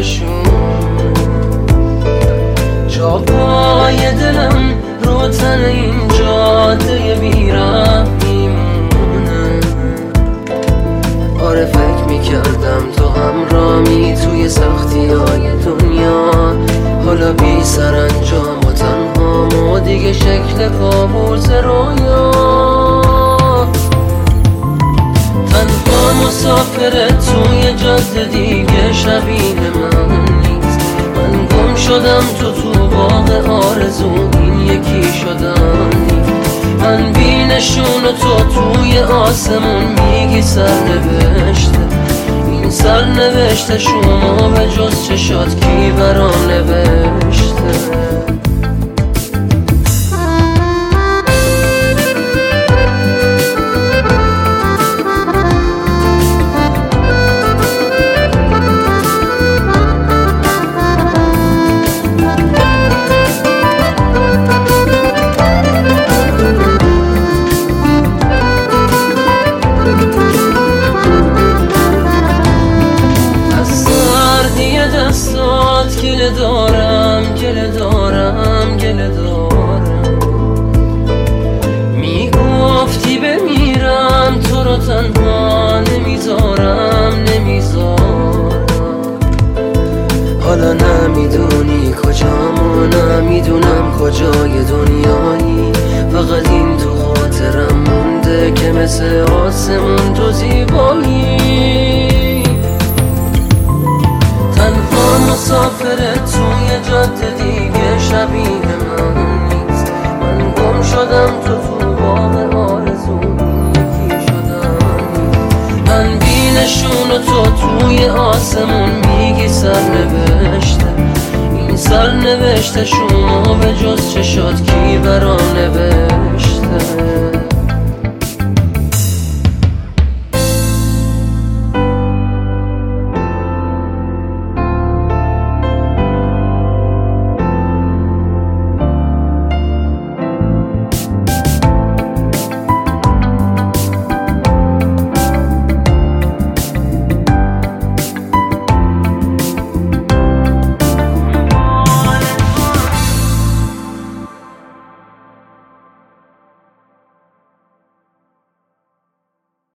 چشمشون جا پای دلم رو تن این جاده بیرم میمونه. آره فکر میکردم تو همرامی توی سختی های دنیا، حالا بی سرانجام و تنهام و دیگه شکل کابوس رویا. تنها مسافر توی جاده دیگه شبیه من نیست. من گم شدم تو باغ آرزو، این یکی شدم نیست. من بی نشون و تو توی آسمون میگی سرنوشته. این سرنوشته شما به جز چشات کی برام نوشته؟ گله دارم گله دارم گله دارم، میگفتی بمیرم تو رو تنها نمیذارم نمیذارم. حالا نمیدونی کجام و نمیدونم کجای دنیایی، فقط این تو خاطرم مونده که مثل آسمون تو زیبایی. تنها مسافر توی جاده دیگه شبیه من نیست. من گم شدم تو باغ آرزو، یکی شدم نیست. من بی نشون و تو توی آسمون میگی سرنوشته. این سرنوشته شما به جز چشات کی برام نوشته؟